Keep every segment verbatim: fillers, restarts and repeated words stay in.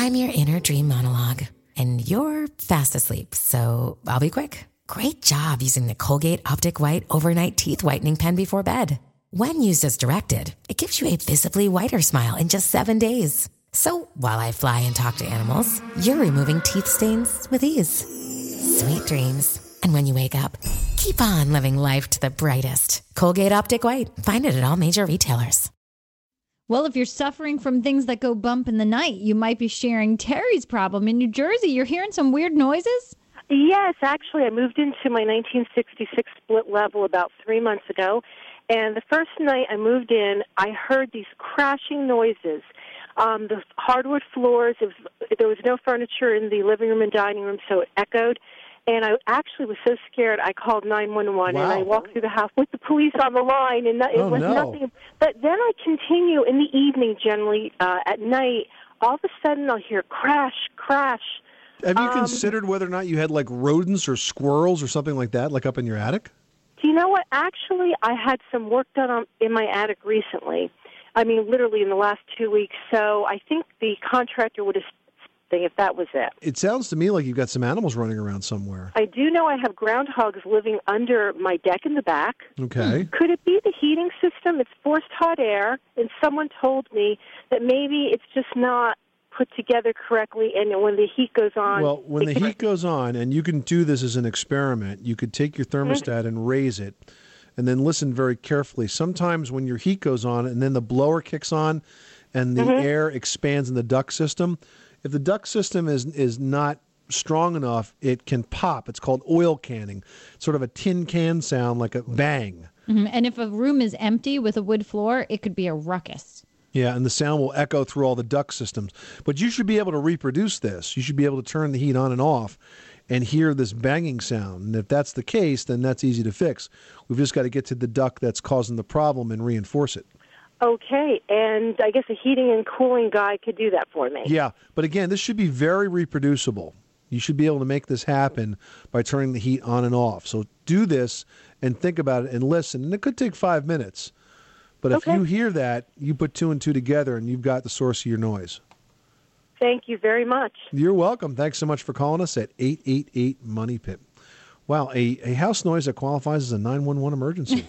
I'm your inner dream monologue, and you're fast asleep, so I'll be quick. Great job using the Colgate Optic White Overnight Teeth Whitening Pen before bed. When used as directed, it gives you a visibly whiter smile in just seven days. So while I fly and talk to animals, you're removing teeth stains with ease. Sweet dreams. And when you wake up, keep on living life to the brightest. Colgate Optic White. Find it at all major retailers. Well, if you're suffering from things that go bump in the night, you might be sharing Terry's problem. In New Jersey, you're hearing some weird noises? Yes, actually, I moved into my nineteen sixty-six split level about three months ago. And the first night I moved in, I heard these crashing noises. Um, the hardwood floors, it was, there was no furniture in the living room and dining room, so it echoed. And I actually was so scared, I called nine one one, wow. And I walked through the house with the police on the line, and it oh, was no. nothing. But then I continue in the evening, generally, uh, at night, all of a sudden I'll hear crash, crash. Have you um, considered whether or not you had, like, rodents or squirrels or something like that, like up in your attic? Do you know what? Actually, I had some work done on, in my attic recently. I mean, literally in the last two weeks. So I think the contractor would have thing if that was it. It sounds to me like you've got some animals running around somewhere. I do know I have groundhogs living under my deck in the back. Okay. Could it be the heating system? It's forced hot air, and someone told me that maybe it's just not put together correctly, and when the heat goes on... Well, when the can... heat goes on, and you can do this as an experiment, you could take your thermostat mm-hmm. and raise it, and then listen very carefully. Sometimes when your heat goes on and then the blower kicks on and the mm-hmm. air expands in the duct system, if the duct system is is not strong enough, it can pop. It's called oil canning. It's sort of a tin can sound, like a bang. Mm-hmm. And if a room is empty with a wood floor, it could be a ruckus. Yeah, and the sound will echo through all the duct systems. But you should be able to reproduce this. You should be able to turn the heat on and off and hear this banging sound. And if that's the case, then that's easy to fix. We've just got to get to the duct that's causing the problem and reinforce it. Okay, and I guess a heating and cooling guy could do that for me. Yeah, but again, this should be very reproducible. You should be able to make this happen by turning the heat on and off. So do this and think about it and listen. And it could take five minutes. But if okay. you hear that, you put two and two together and you've got the source of your noise. Thank you very much. You're welcome. Thanks so much for calling us at eight eight eight, money pit. Wow, a, a house noise that qualifies as a nine one one emergency.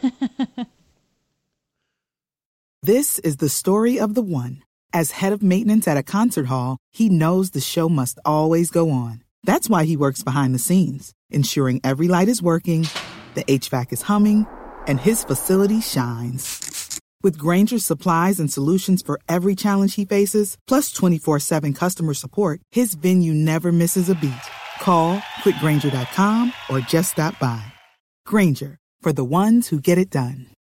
This is the story of the one. As head of maintenance at a concert hall, he knows the show must always go on. That's why he works behind the scenes, ensuring every light is working, the H V A C is humming, and his facility shines. With Grainger's supplies and solutions for every challenge he faces, plus twenty-four seven customer support, his venue never misses a beat. Call quick grainger dot com or just stop by. Grainger, for the ones who get it done.